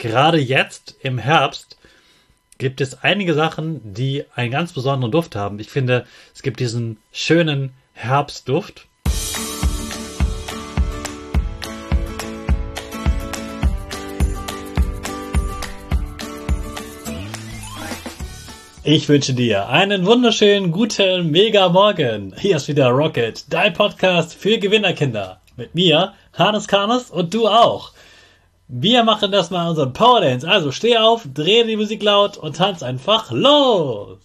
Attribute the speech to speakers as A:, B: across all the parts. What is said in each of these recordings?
A: gerade jetzt im Herbst gibt es einige Sachen, die einen ganz besonderen Duft haben. Ich finde, es gibt diesen schönen Herbstduft. Ich wünsche dir einen wunderschönen, guten, mega Morgen. Hier ist wieder Rocket, dein Podcast für Gewinnerkinder. Mit mir, Hannes Karnes, und du auch. Wir machen das mal unseren Power Dance. Also steh auf, dreh die Musik laut und tanz einfach los.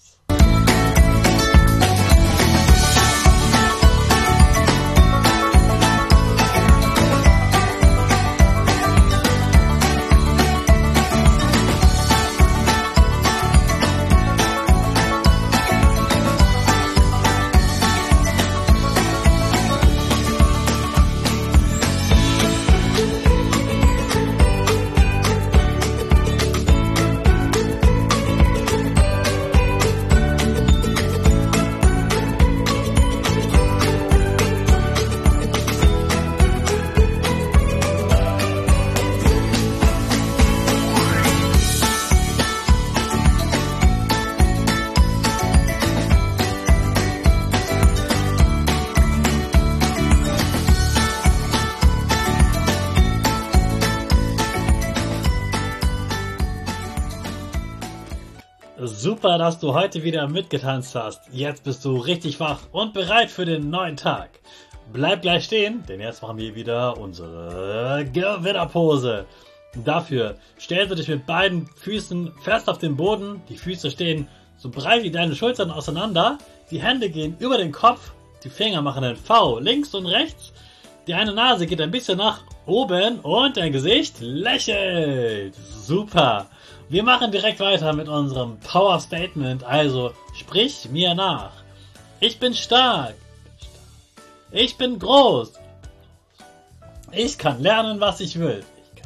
A: Super, dass du heute wieder mitgetanzt hast. Jetzt bist du richtig wach und bereit für den neuen Tag. Bleib gleich stehen, denn jetzt machen wir wieder unsere Gewinnerpose. Dafür stellst du dich mit beiden Füßen fest auf den Boden. Die Füße stehen so breit wie deine Schultern auseinander. Die Hände gehen über den Kopf. Die Finger machen ein V links und rechts. Die eine Nase geht ein bisschen nach oben und dein Gesicht lächelt. Super. Wir machen direkt weiter mit unserem Power Statement, also sprich mir nach. Ich bin stark. Ich bin groß. Ich kann lernen, was ich will.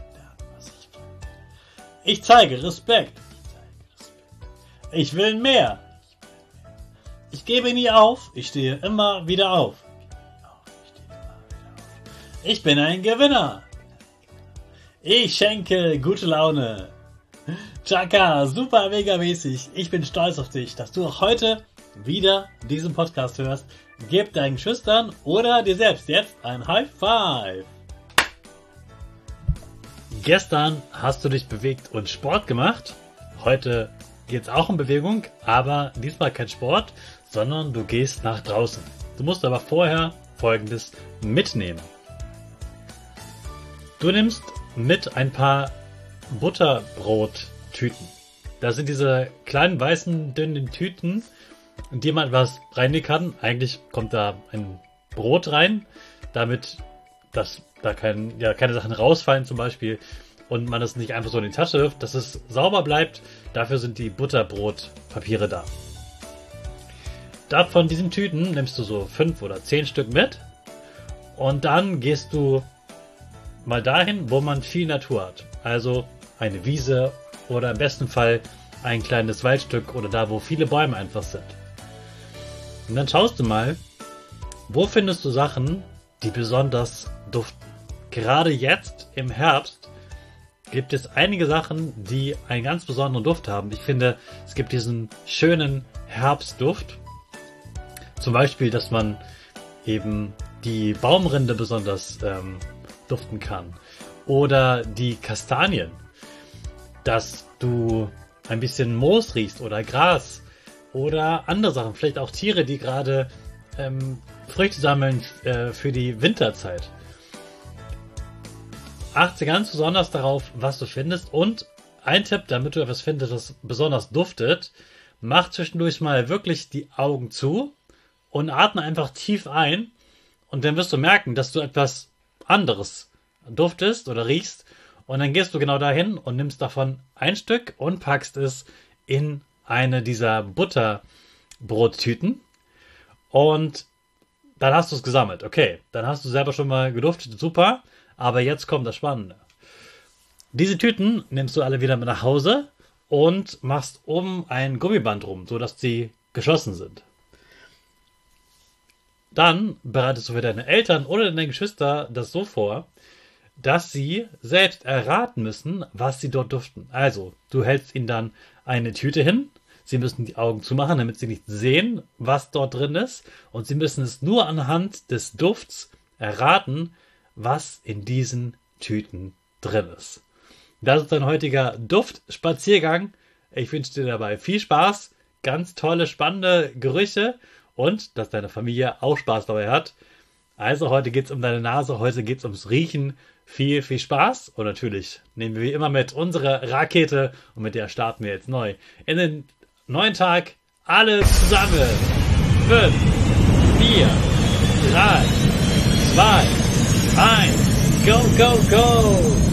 A: Ich zeige Respekt. Ich will mehr. Ich gebe nie auf. Ich stehe immer wieder auf. Ich bin ein Gewinner. Ich schenke gute Laune. Chaka, super mega mäßig. Ich bin stolz auf dich, dass du auch heute wieder diesen Podcast hörst. Gib deinen Geschwistern oder dir selbst jetzt ein High Five. Gestern hast du dich bewegt und Sport gemacht. Heute geht's auch um Bewegung, aber diesmal kein Sport, sondern du gehst nach draußen. Du musst aber vorher Folgendes mitnehmen. Du nimmst mit ein paar Butterbrottüten. Das sind diese kleinen, weißen, dünnen Tüten, in die man was reinlegen kann. Eigentlich kommt da ein Brot rein, damit dass da keine Sachen rausfallen zum Beispiel und man das nicht einfach so in die Tasche wirft, dass es sauber bleibt. Dafür sind die Butterbrotpapiere da. Von diesen Tüten nimmst du so 5 oder 10 Stück mit und dann gehst du mal dahin, wo man viel Natur hat. Also eine Wiese oder im besten Fall ein kleines Waldstück oder da, wo viele Bäume einfach sind. Und dann schaust du mal, wo findest du Sachen, die besonders duften. Gerade jetzt im Herbst gibt es einige Sachen, die einen ganz besonderen Duft haben. Ich finde, es gibt diesen schönen Herbstduft. Zum Beispiel, dass man eben die Baumrinde besonders duften kann. Oder die Kastanien, dass du ein bisschen Moos riechst oder Gras oder andere Sachen, vielleicht auch Tiere, die gerade Früchte sammeln für die Winterzeit. Achte ganz besonders darauf, was du findest, und ein Tipp, damit du etwas findest, das besonders duftet: mach zwischendurch mal wirklich die Augen zu und atme einfach tief ein und dann wirst du merken, dass du etwas anderes duftest oder riechst, und dann gehst du genau dahin und nimmst davon ein Stück und packst es in eine dieser Butterbrottüten und dann hast du es gesammelt. Okay, dann hast du selber schon mal geduftet, super, aber jetzt kommt das Spannende. Diese Tüten nimmst du alle wieder mit nach Hause und machst um ein Gummiband rum, sodass sie geschlossen sind. Dann bereitest du für deine Eltern oder deine Geschwister das so vor, dass sie selbst erraten müssen, was sie dort duften. Also, du hältst ihnen dann eine Tüte hin. Sie müssen die Augen zumachen, damit sie nicht sehen, was dort drin ist. Und sie müssen es nur anhand des Dufts erraten, was in diesen Tüten drin ist. Das ist dein heutiger Duftspaziergang. Ich wünsche dir dabei viel Spaß, ganz tolle, spannende Gerüche und dass deine Familie auch Spaß dabei hat. Also heute geht es um deine Nase, heute geht es ums Riechen. Viel, viel Spaß und natürlich nehmen wir wie immer mit unsere Rakete und mit der starten wir jetzt neu in den neuen Tag. Alle zusammen. 5, 4, 3, 2, 1, go, go, go!